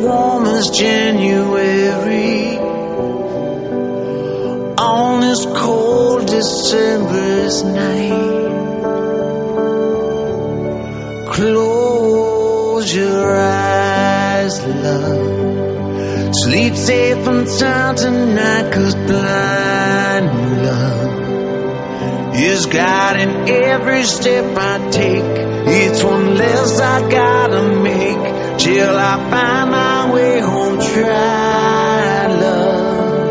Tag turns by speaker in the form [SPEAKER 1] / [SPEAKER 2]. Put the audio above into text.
[SPEAKER 1] warm as January on this cold December's night. Close your eyes, love. Sleep safe from time tonight, 'cause blind love is guiding every step I take. It's one less I gotta make till I find my way home. Try love.